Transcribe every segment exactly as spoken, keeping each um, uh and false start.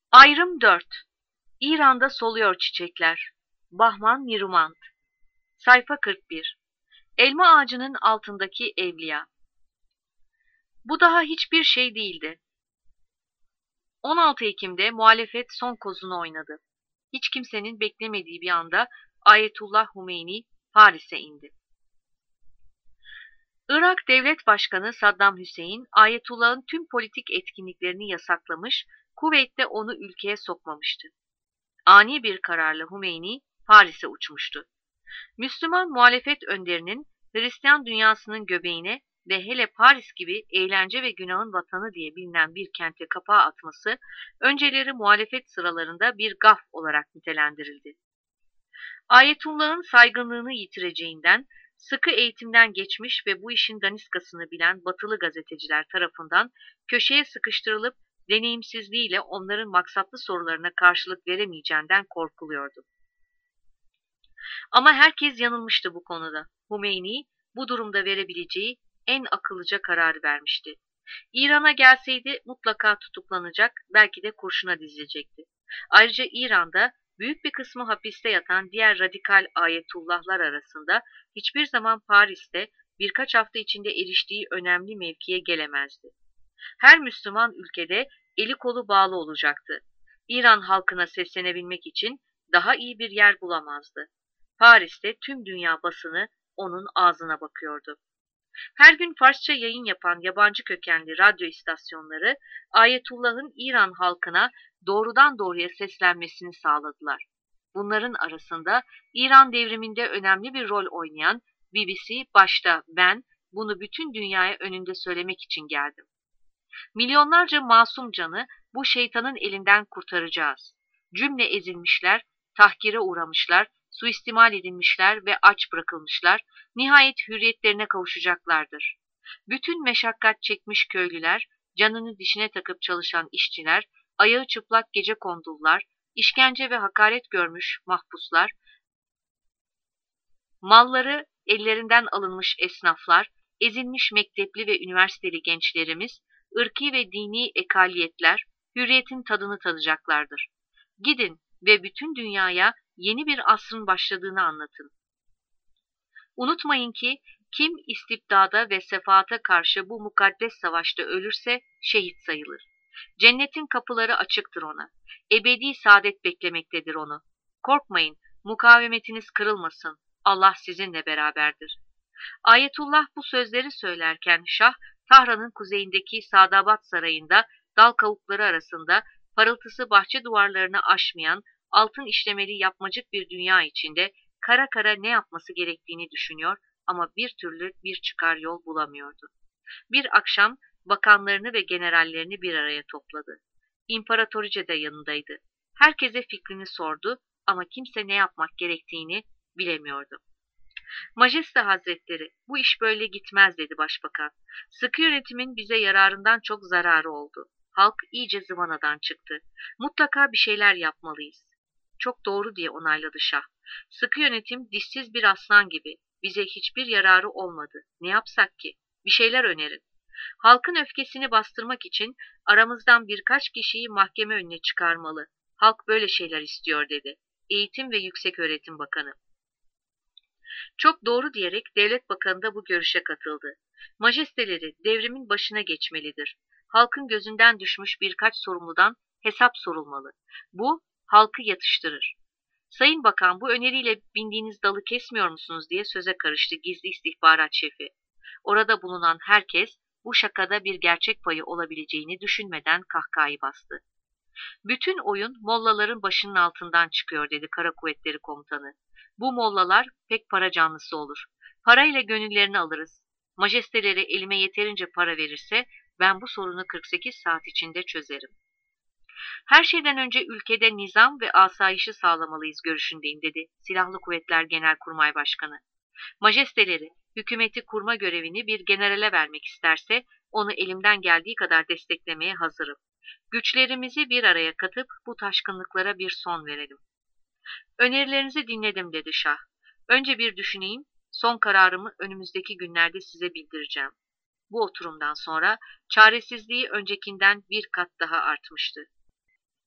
Ayrım dört. İran'da soluyor çiçekler. Bahman Nirumant. Sayfa kırk bir. Elma ağacının altındaki evliya. Bu daha hiçbir şey değildi. on altı Ekim'de muhalefet son kozunu oynadı. Hiç kimsenin beklemediği bir anda Ayetullah Humeyni Paris'e indi. Irak Devlet Başkanı Saddam Hüseyin, Ayetullah'ın tüm politik etkinliklerini yasaklamış, Kuveyt'te onu ülkeye sokmamıştı. Ani bir kararla Humeyni Paris'e uçmuştu. Müslüman muhalefet önderinin Hristiyan dünyasının göbeğine ve hele Paris gibi eğlence ve günahın vatanı diye bilinen bir kente kapağı atması, önceleri muhalefet sıralarında bir gaf olarak nitelendirildi. Ayetullah'ın saygınlığını yitireceğinden, sıkı eğitimden geçmiş ve bu işin daniskasını bilen batılı gazeteciler tarafından köşeye sıkıştırılıp deneyimsizliğiyle onların maksatlı sorularına karşılık veremeyeceğinden korkuluyordu. Ama herkes yanılmıştı bu konuda. Humeyni bu durumda verebileceği en akıllıca kararı vermişti. İran'a gelseydi mutlaka tutuklanacak, belki de kurşuna dizilecekti. Ayrıca İran'da büyük bir kısmı hapiste yatan diğer radikal ayetullahlar arasında hiçbir zaman Paris'te birkaç hafta içinde eriştiği önemli mevkiye gelemezdi. Her Müslüman ülkede eli kolu bağlı olacaktı. İran halkına seslenebilmek için daha iyi bir yer bulamazdı. Paris'te tüm dünya basını onun ağzına bakıyordu. Her gün Farsça yayın yapan yabancı kökenli radyo istasyonları Ayetullah'ın İran halkına doğrudan doğruya seslenmesini sağladılar. Bunların arasında İran devriminde önemli bir rol oynayan B B C başta ben bunu bütün dünyaya önünde söylemek için geldim. Milyonlarca masum canı bu şeytanın elinden kurtaracağız. Cümle ezilmişler, tahkire uğramışlar, suistimal edilmişler ve aç bırakılmışlar, nihayet hürriyetlerine kavuşacaklardır. Bütün meşakkat çekmiş köylüler, canını dişine takıp çalışan işçiler, ayağı çıplak gecekondular, işkence ve hakaret görmüş mahpuslar, malları ellerinden alınmış esnaflar, ezilmiş mektepli ve üniversiteli gençlerimiz, ırki ve dini ekaliyetler hürriyetin tadını tadacaklardır. Gidin ve bütün dünyaya yeni bir asrın başladığını anlatın. Unutmayın ki kim istibdada ve sefaata karşı bu mukaddes savaşta ölürse şehit sayılır. Cennetin kapıları açıktır ona. Ebedi saadet beklemektedir onu. Korkmayın, mukavemetiniz kırılmasın. Allah sizinle beraberdir. Ayetullah bu sözleri söylerken Şah, Tahran'ın kuzeyindeki Sadabat Sarayı'nda dal kavukları arasında parıltısı bahçe duvarlarını aşmayan altın işlemeli yapmacık bir dünya içinde kara kara ne yapması gerektiğini düşünüyor ama bir türlü bir çıkar yol bulamıyordu. Bir akşam bakanlarını ve generallerini bir araya topladı. İmparatoriçe de yanındaydı. Herkese fikrini sordu ama kimse ne yapmak gerektiğini bilemiyordu. Majeste Hazretleri, bu iş böyle gitmez dedi başbakan. Sıkı yönetimin bize yararından çok zararı oldu. Halk iyice zıvanadan çıktı. Mutlaka bir şeyler yapmalıyız. Çok doğru diye onayladı Şah. Sıkı yönetim dişsiz bir aslan gibi. Bize hiçbir yararı olmadı. Ne yapsak ki? Bir şeyler önerin. Halkın öfkesini bastırmak için aramızdan birkaç kişiyi mahkeme önüne çıkarmalı. Halk böyle şeyler istiyor dedi. Eğitim ve Yükseköğretim Bakanı. Çok doğru diyerek devlet bakanı da bu görüşe katıldı. Majesteleri devrimin başına geçmelidir. Halkın gözünden düşmüş birkaç sorumludan hesap sorulmalı. Bu halkı yatıştırır. Sayın Bakan bu öneriyle bindiğiniz dalı kesmiyor musunuz diye söze karıştı gizli istihbarat şefi. Orada bulunan herkes bu şakada bir gerçek payı olabileceğini düşünmeden kahkahayı bastı. Bütün oyun mollaların başının altından çıkıyor dedi Kara Kuvvetleri Komutanı. Bu mollalar pek para canlısı olur. Parayla gönüllerini alırız. Majesteleri elime yeterince para verirse ben bu sorunu kırk sekiz saat içinde çözerim. Her şeyden önce ülkede nizam ve asayişi sağlamalıyız görüşündeyim dedi Silahlı Kuvvetler Genelkurmay Başkanı. Majesteleri hükümeti kurma görevini bir generale vermek isterse onu elimden geldiği kadar desteklemeye hazırım. Güçlerimizi bir araya katıp bu taşkınlıklara bir son verelim. Önerilerinizi dinledim dedi Şah. Önce bir düşüneyim, son kararımı önümüzdeki günlerde size bildireceğim. Bu oturumdan sonra çaresizliği öncekinden bir kat daha artmıştı.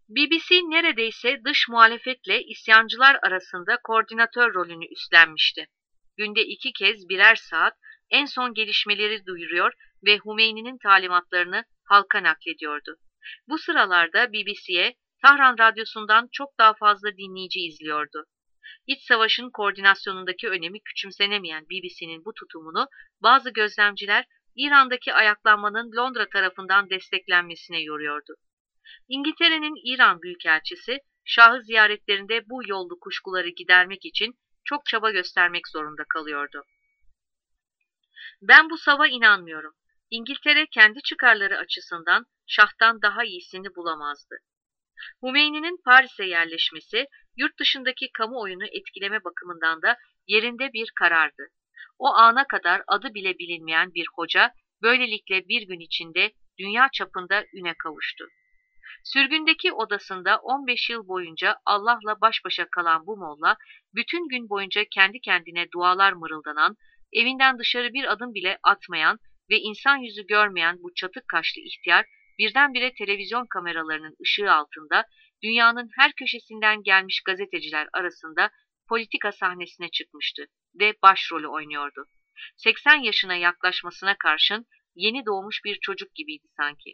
B B C neredeyse dış muhalefetle isyancılar arasında koordinatör rolünü üstlenmişti. Günde iki kez birer saat en son gelişmeleri duyuruyor ve Hümeyni'nin talimatlarını halka naklediyordu. Bu sıralarda B B C'ye Tahran Radyosu'ndan çok daha fazla dinleyici izliyordu. İç savaşın koordinasyonundaki önemi küçümsenemeyen B B C'nin bu tutumunu bazı gözlemciler İran'daki ayaklanmanın Londra tarafından desteklenmesine yoruyordu. İngiltere'nin İran Büyükelçisi, Şah'ı ziyaretlerinde bu yollu kuşkuları gidermek için çok çaba göstermek zorunda kalıyordu. Ben bu sava inanmıyorum. İngiltere kendi çıkarları açısından Şah'tan daha iyisini bulamazdı. Hümeyni'nin Paris'e yerleşmesi, yurt dışındaki kamuoyunu etkileme bakımından da yerinde bir karardı. O ana kadar adı bile bilinmeyen bir hoca, böylelikle bir gün içinde dünya çapında üne kavuştu. Sürgündeki odasında on beş yıl boyunca Allah'la baş başa kalan bu molla, bütün gün boyunca kendi kendine dualar mırıldanan, evinden dışarı bir adım bile atmayan ve insan yüzü görmeyen bu çatık kaşlı ihtiyar, birdenbire televizyon kameralarının ışığı altında, dünyanın her köşesinden gelmiş gazeteciler arasında politika sahnesine çıkmıştı ve başrolü oynuyordu. seksen yaşına yaklaşmasına karşın yeni doğmuş bir çocuk gibiydi sanki.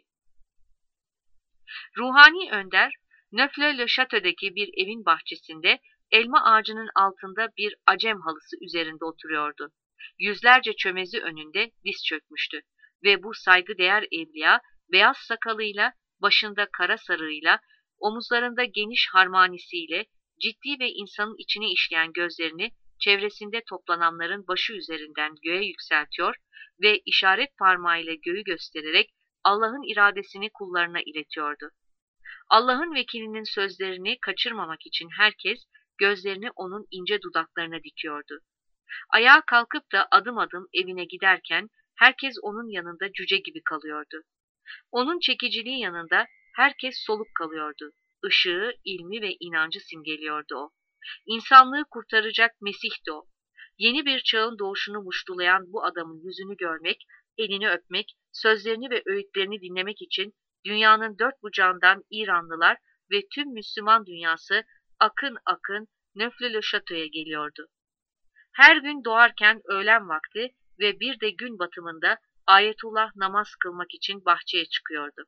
Ruhani önder, Neufle-le-Château'daki bir evin bahçesinde elma ağacının altında bir acem halısı üzerinde oturuyordu. Yüzlerce çömezi önünde diz çökmüştü ve bu saygıdeğer evliya beyaz sakalıyla, başında kara sarığıyla, omuzlarında geniş harmanisiyle ciddi ve insanın içine işleyen gözlerini çevresinde toplananların başı üzerinden göğe yükseltiyor ve işaret parmağıyla göğü göstererek Allah'ın iradesini kullarına iletiyordu. Allah'ın vekilinin sözlerini kaçırmamak için herkes gözlerini onun ince dudaklarına dikiyordu. Ayağa kalkıp da adım adım evine giderken herkes onun yanında cüce gibi kalıyordu. Onun çekiciliği yanında herkes soluk kalıyordu. Işığı, ilmi ve inancı simgeliyordu o. İnsanlığı kurtaracak Mesih'ti o. Yeni bir çağın doğuşunu muştulayan bu adamın yüzünü görmek, elini öpmek, sözlerini ve öğütlerini dinlemek için dünyanın dört bucağından İranlılar ve tüm Müslüman dünyası akın akın Neufle-le-Château'ya geliyordu. Her gün doğarken öğlen vakti ve bir de gün batımında Ayetullah namaz kılmak için bahçeye çıkıyordu.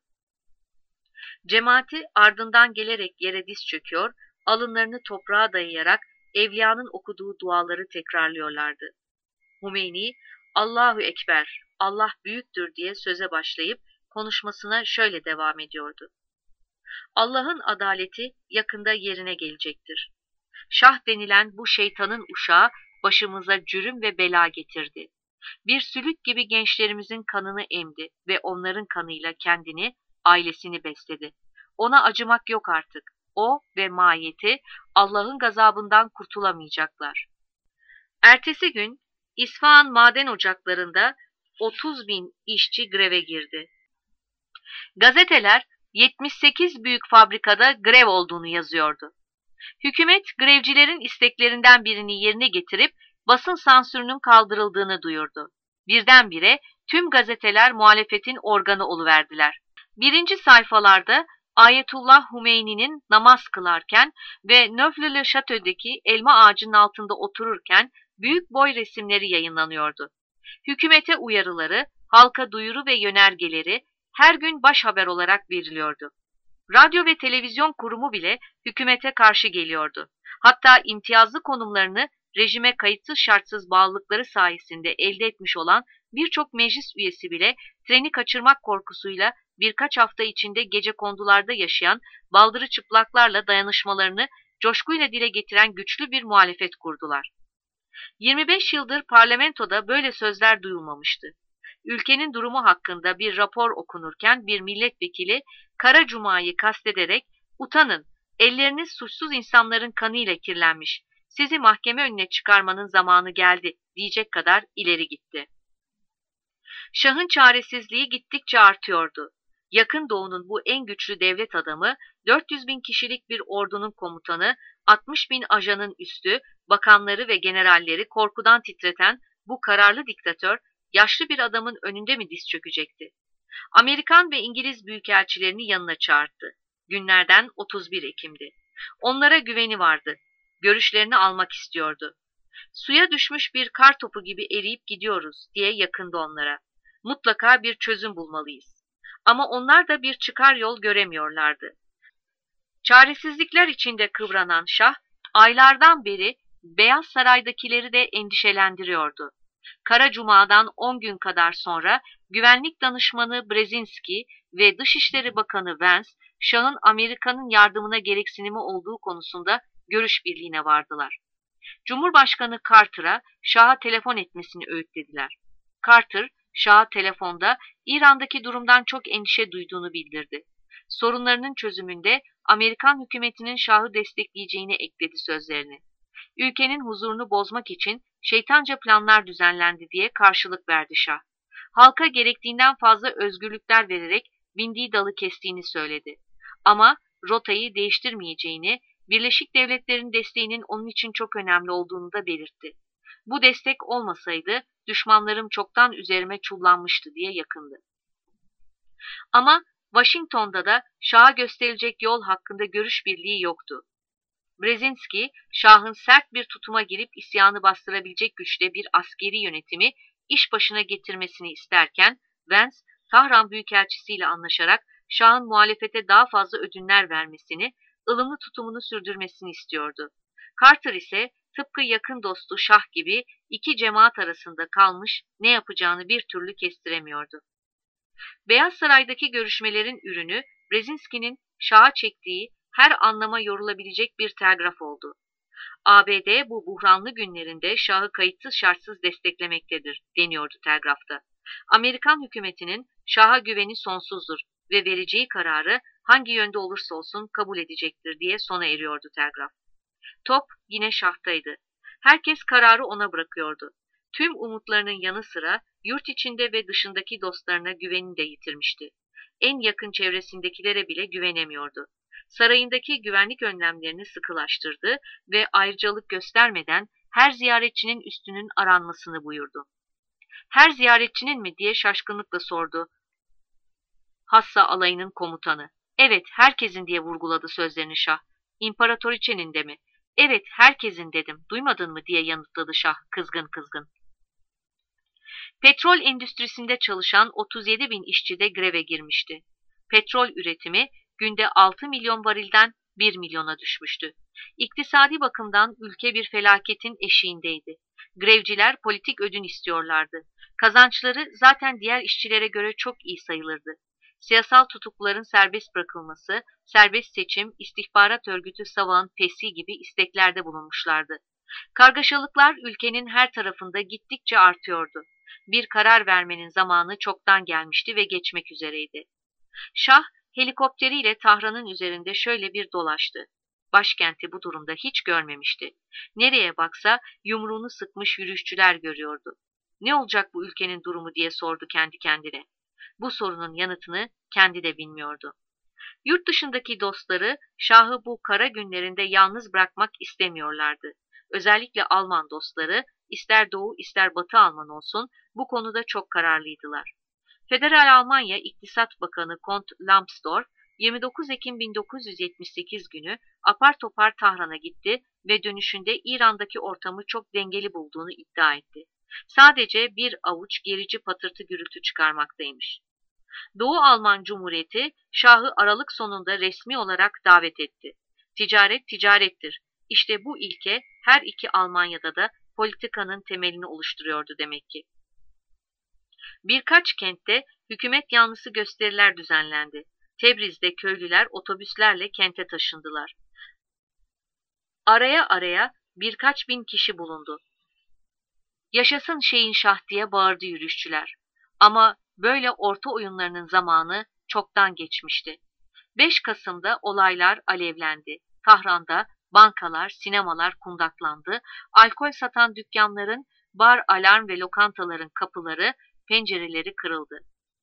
Cemaati ardından gelerek yere diz çöküyor, alınlarını toprağa dayayarak evliyanın okuduğu duaları tekrarlıyorlardı. Hümeyni, Allahu Ekber, Allah büyüktür diye söze başlayıp konuşmasına şöyle devam ediyordu. Allah'ın adaleti yakında yerine gelecektir. Şah denilen bu şeytanın uşağı başımıza cürüm ve bela getirdi. Bir sülük gibi gençlerimizin kanını emdi ve onların kanıyla kendini, ailesini besledi. Ona acımak yok artık. O ve mahiyeti Allah'ın gazabından kurtulamayacaklar. Ertesi gün İsfahan maden ocaklarında otuz bin işçi greve girdi. Gazeteler yetmiş sekiz büyük fabrikada grev olduğunu yazıyordu. Hükümet grevcilerin isteklerinden birini yerine getirip basın sansürünün kaldırıldığını duyurdu. Birdenbire tüm gazeteler muhalefetin organı oluverdiler. Birinci sayfalarda Ayetullah Hümeyni'nin namaz kılarken ve Neufle-le-Château'daki elma ağacının altında otururken büyük boy resimleri yayınlanıyordu. Hükümete uyarıları, halka duyuru ve yönergeleri her gün baş haber olarak veriliyordu. Radyo ve televizyon kurumu bile hükümete karşı geliyordu. Hatta imtiyazlı konumlarını rejime kayıtsız şartsız bağlılıkları sayesinde elde etmiş olan birçok meclis üyesi bile treni kaçırmak korkusuyla birkaç hafta içinde gecekondularda yaşayan baldırı çıplaklarla dayanışmalarını coşkuyla dile getiren güçlü bir muhalefet kurdular. yirmi beş yıldır parlamentoda böyle sözler duyulmamıştı. Ülkenin durumu hakkında bir rapor okunurken bir milletvekili Kara Cuma'yı kastederek "Utanın, elleriniz suçsuz insanların kanıyla kirlenmiş, sizi mahkeme önüne çıkarmanın zamanı geldi" diyecek kadar ileri gitti. Şahın çaresizliği gittikçe artıyordu. Yakın Doğu'nun bu en güçlü devlet adamı, dört yüz bin kişilik bir ordunun komutanı, altmış bin ajanın üstü, bakanları ve generalleri korkudan titreten bu kararlı diktatör, yaşlı bir adamın önünde mi diz çökecekti? Amerikan ve İngiliz büyükelçilerini yanına çağırdı. Günlerden otuz bir Ekim'di. Onlara güveni vardı. Görüşlerini almak istiyordu. Suya düşmüş bir kar topu gibi eriyip gidiyoruz diye yakındı onlara. Mutlaka bir çözüm bulmalıyız. Ama onlar da bir çıkar yol göremiyorlardı. Çaresizlikler içinde kıvranan şah, aylardan beri Beyaz Saray'dakileri de endişelendiriyordu. Kara Cuma'dan on gün kadar sonra Güvenlik Danışmanı Brzezinski ve Dışişleri Bakanı Vance, Şah'ın Amerika'nın yardımına gereksinimi olduğu konusunda görüş birliğine vardılar. Cumhurbaşkanı Carter'a Şah'a telefon etmesini öğütlediler. Carter, Şah'a telefonda İran'daki durumdan çok endişe duyduğunu bildirdi. Sorunlarının çözümünde Amerikan hükümetinin Şah'ı destekleyeceğini ekledi sözlerini. Ülkenin huzurunu bozmak için şeytanca planlar düzenlendi diye karşılık verdi Şah. Halka gerektiğinden fazla özgürlükler vererek bindiği dalı kestiğini söyledi. Ama rotayı değiştirmeyeceğini, Birleşik Devletler'in desteğinin onun için çok önemli olduğunu da belirtti. Bu destek olmasaydı düşmanlarım çoktan üzerime çullanmıştı diye yakındı. Ama Washington'da da Şah'a gösterilecek yol hakkında görüş birliği yoktu. Brzezinski, Şah'ın sert bir tutuma girip isyanı bastırabilecek güçte bir askeri yönetimi iş başına getirmesini isterken, Vance, Tahran Büyükelçisiyle anlaşarak Şah'ın muhalefete daha fazla ödünler vermesini, ılımlı tutumunu sürdürmesini istiyordu. Carter ise tıpkı yakın dostu Şah gibi iki cemaat arasında kalmış, ne yapacağını bir türlü kestiremiyordu. Beyaz Saray'daki görüşmelerin ürünü, Brzezinski'nin Şah'a çektiği her anlama yorulabilecek bir telgraf oldu. A B D bu buhranlı günlerinde Şah'ı kayıtsız şartsız desteklemektedir, deniyordu telgrafta. Amerikan hükümetinin Şah'a güveni sonsuzdur ve vereceği kararı hangi yönde olursa olsun kabul edecektir diye sona eriyordu telgraf. Top yine Şah'taydı. Herkes kararı ona bırakıyordu. Tüm umutlarının yanı sıra yurt içinde ve dışındaki dostlarına güvenini de yitirmişti. En yakın çevresindekilere bile güvenemiyordu. Sarayındaki güvenlik önlemlerini sıkılaştırdı ve ayrıcalık göstermeden her ziyaretçinin üstünün aranmasını buyurdu. Her ziyaretçinin mi diye şaşkınlıkla sordu Hassa alayının komutanı. Evet, herkesin diye vurguladı sözlerini Şah. İmparatoriçenin de mi? Evet, herkesin dedim. Duymadın mı diye yanıtladı Şah kızgın kızgın. Petrol endüstrisinde çalışan otuz yedi bin işçi de greve girmişti. Petrol üretimi günde altı milyon varilden bir milyona düşmüştü. İktisadi bakımdan ülke bir felaketin eşiğindeydi. Grevciler politik ödün istiyorlardı. Kazançları zaten diğer işçilere göre çok iyi sayılırdı. Siyasal tutukluların serbest bırakılması, serbest seçim, istihbarat örgütü Savağ'ın fesih gibi isteklerde bulunmuşlardı. Kargaşalıklar ülkenin her tarafında gittikçe artıyordu. Bir karar vermenin zamanı çoktan gelmişti ve geçmek üzereydi. Şah, helikopteriyle Tahran'ın üzerinde şöyle bir dolaştı. Başkenti bu durumda hiç görmemişti. Nereye baksa yumruğunu sıkmış yürüyüşçüler görüyordu. Ne olacak bu ülkenin durumu diye sordu kendi kendine. Bu sorunun yanıtını kendi de bilmiyordu. Yurt dışındaki dostları Şah'ı bu kara günlerinde yalnız bırakmak istemiyorlardı. Özellikle Alman dostları, ister Doğu ister Batı Alman olsun, bu konuda çok kararlıydılar. Federal Almanya İktisat Bakanı Kont Lambsdorff, yirmi dokuz Ekim bin dokuz yüz yetmiş sekiz günü apar topar Tahran'a gitti ve dönüşünde İran'daki ortamı çok dengeli bulduğunu iddia etti. Sadece bir avuç gerici patırtı gürültü çıkarmaktaymış. Doğu Alman Cumhuriyeti, Şah'ı Aralık sonunda resmi olarak davet etti. Ticaret ticarettir. İşte bu ilke her iki Almanya'da da politikanın temelini oluşturuyordu demek ki. Birkaç kentte hükümet yanlısı gösteriler düzenlendi. Tebriz'de köylüler otobüslerle kente taşındılar. Araya araya birkaç bin kişi bulundu. Yaşasın Şeyin Şah diye bağırdı yürüyüşçüler. Ama böyle orta oyunlarının zamanı çoktan geçmişti. beş Kasım'da olaylar alevlendi. Tahran'da bankalar, sinemalar kundaklandı. Alkol satan dükkanların, bar, alarm ve lokantaların kapıları, pencereleri kırıldı.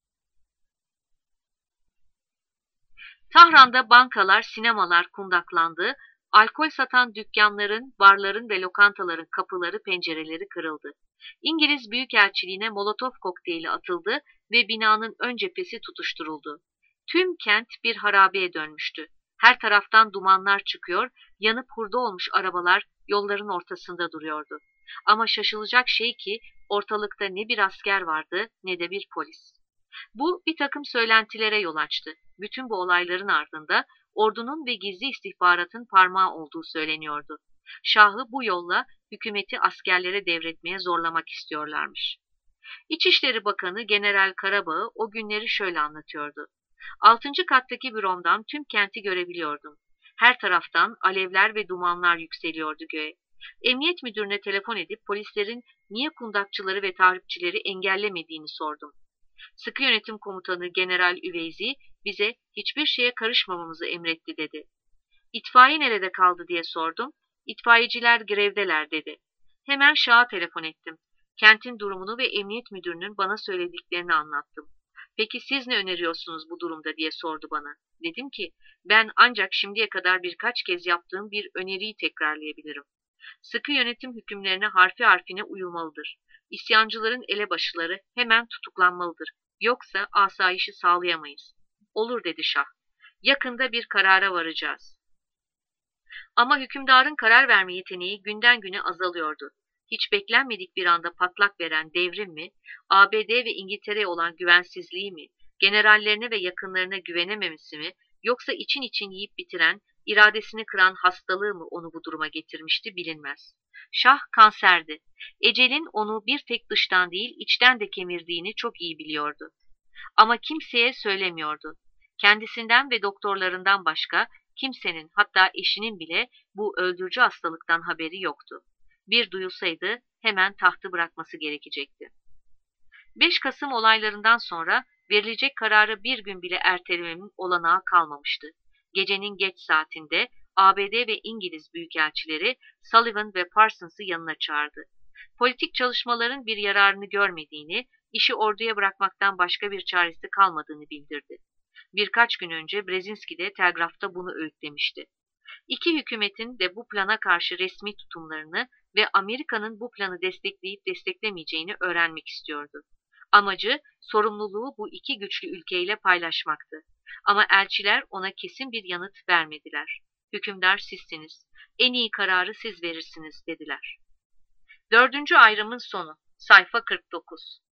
Tahran'da bankalar, sinemalar kundaklandı. Alkol satan dükkanların, barların ve lokantaların kapıları, pencereleri kırıldı. İngiliz Büyükelçiliğine Molotov kokteyli atıldı ve binanın ön cephesi tutuşturuldu. Tüm kent bir harabeye dönmüştü. Her taraftan dumanlar çıkıyor, yanıp hurda olmuş arabalar yolların ortasında duruyordu. Ama şaşılacak şey ki ortalıkta ne bir asker vardı ne de bir polis. Bu bir takım söylentilere yol açtı. Bütün bu olayların ardında ordunun ve gizli istihbaratın parmağı olduğu söyleniyordu. Şahı bu yolla hükümeti askerlere devretmeye zorlamak istiyorlarmış. İçişleri Bakanı General Karabağ o günleri şöyle anlatıyordu. Altıncı kattaki büromdan tüm kenti görebiliyordum. Her taraftan alevler ve dumanlar yükseliyordu göğe. Emniyet müdürüne telefon edip polislerin niye kundakçıları ve tahripçileri engellemediğini sordum. Sıkı Yönetim Komutanı General Üveyzi bize hiçbir şeye karışmamamızı emretti dedi. İtfaiye nerede kaldı diye sordum. İtfaiyeciler grevdeler dedi. Hemen Şah'a telefon ettim. Kentin durumunu ve emniyet müdürünün bana söylediklerini anlattım. Peki siz ne öneriyorsunuz bu durumda diye sordu bana. Dedim ki ben ancak şimdiye kadar birkaç kez yaptığım bir öneriyi tekrarlayabilirim. Sıkı yönetim hükümlerine harfi harfine uyulmalıdır. İsyancıların elebaşıları hemen tutuklanmalıdır. Yoksa asayişi sağlayamayız. Olur dedi Şah. Yakında bir karara varacağız. Ama hükümdarın karar verme yeteneği günden güne azalıyordu. Hiç beklenmedik bir anda patlak veren devrim mi, A B D ve İngiltere'ye olan güvensizliği mi, generallerine ve yakınlarına güvenememesi mi, yoksa için için yiyip bitiren, iradesini kıran hastalığı mı onu bu duruma getirmişti bilinmez. Şah kanserdi. Ecelin onu bir tek dıştan değil içten de kemirdiğini çok iyi biliyordu. Ama kimseye söylemiyordu. Kendisinden ve doktorlarından başka kimsenin, hatta eşinin bile bu öldürücü hastalıktan haberi yoktu. Bir duyulsaydı hemen tahtı bırakması gerekecekti. beş Kasım olaylarından sonra verilecek kararı bir gün bile ertelememin olanağı kalmamıştı. Gecenin geç saatinde A B D ve İngiliz büyükelçileri Sullivan ve Parsons'ı yanına çağırdı. Politik çalışmaların bir yararını görmediğini, işi orduya bırakmaktan başka bir çaresi kalmadığını bildirdi. Birkaç gün önce Brzezinski de telgrafta bunu öğütlemişti. İki hükümetin de bu plana karşı resmi tutumlarını ve Amerika'nın bu planı destekleyip desteklemeyeceğini öğrenmek istiyordu. Amacı sorumluluğu bu iki güçlü ülkeyle paylaşmaktı. Ama elçiler ona kesin bir yanıt vermediler. Hükümdar sizsiniz, en iyi kararı siz verirsiniz dediler. Dördüncü ayrımın sonu, sayfa kırk dokuz.